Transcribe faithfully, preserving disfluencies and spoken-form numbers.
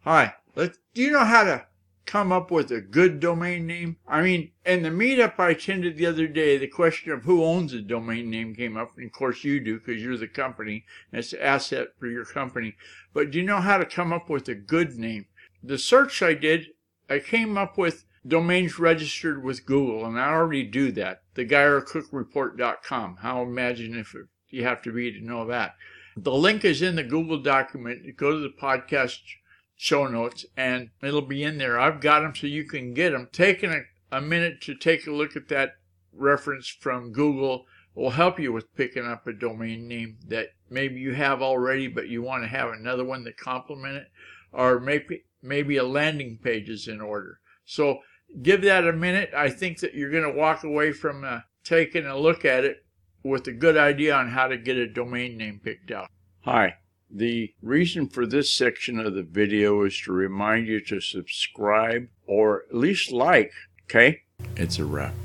Hi, let's, do you know how to come up with a good domain name? I mean, in the meetup I attended the other day, the question of who owns a domain name came up. And of course you do, because you're the company, and it's an asset for your company. But do you know how to come up with a good name? The search I did, I came up with domains registered with Google, and I already do that. the geyer cook report dot com. How imaginative you have to be to know that. The link is in the Google document. Go to the podcast show notes, and it'll be in there. I've got them so you can get them. Taking a, a minute to take a look at that reference from Google will help you with picking up a domain name that maybe you have already, but you want to have another one to complement it, or maybe maybe a landing page is in order. So give that a minute. I think that you're going to walk away from uh, taking a look at it with a good idea on how to get a domain name picked out. Hi. The reason for this section of the video is to remind you to subscribe or at least like, okay? It's a wrap.